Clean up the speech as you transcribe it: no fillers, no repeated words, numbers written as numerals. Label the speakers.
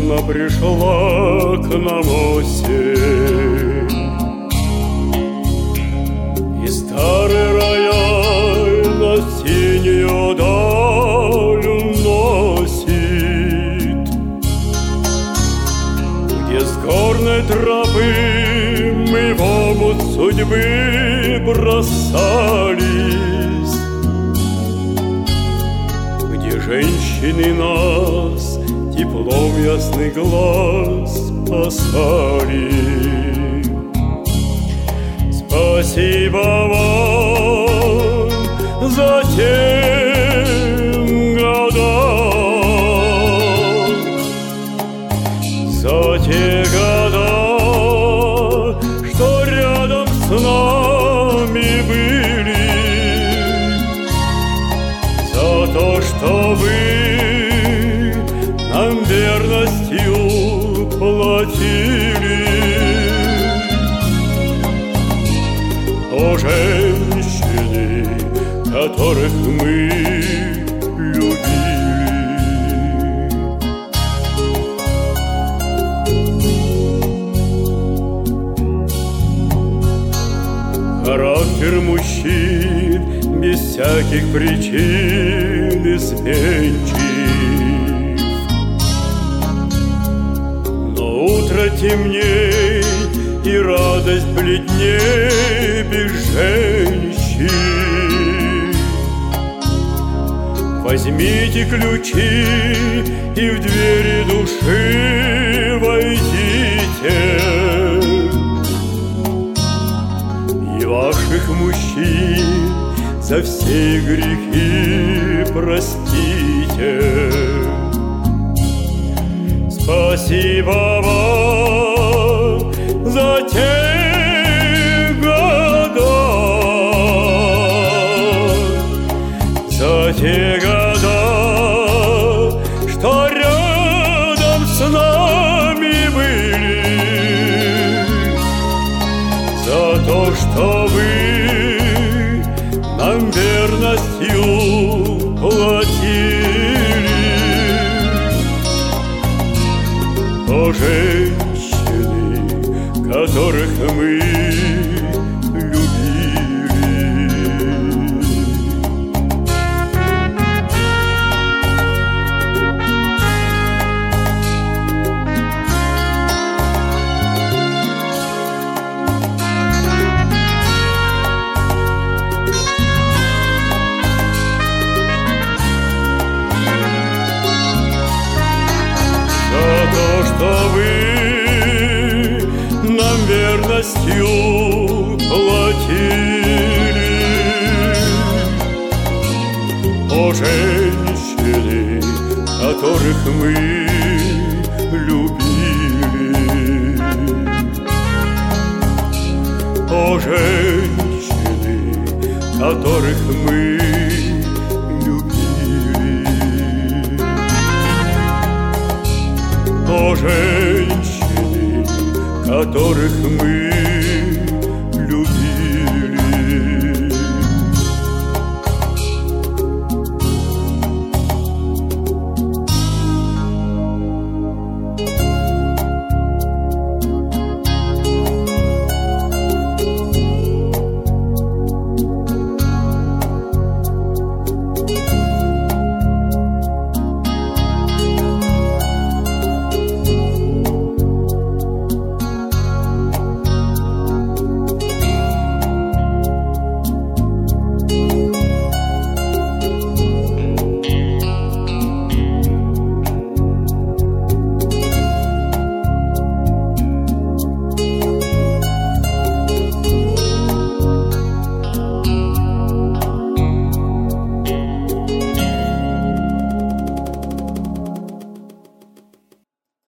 Speaker 1: Словно пришла к нам осень, и старый рояль на синюю даль уносит, где с горной тропы мы в омут судьбы бросались, где женщины нас теплом ясный глаз спасали. Спасибо вам за те года, за те года, что рядом с нами были, за то, что вы нам верностью платили. О женщины, которых мы любили. Характер мужчин без всяких причин изменчив, утро темней и радость бледней без женщин. Возьмите ключи и в двери души войдите, и ваших мужчин за все грехи простите. Спасибо вам за те года, за те года, что рядом с нами были, за то, что вы нам верностью платили. О женщины, которых мы любили. За то, что вы нам верностью платили. О женщины, которых мы любили. О женщины, которых мы любили. О женщины, которых мы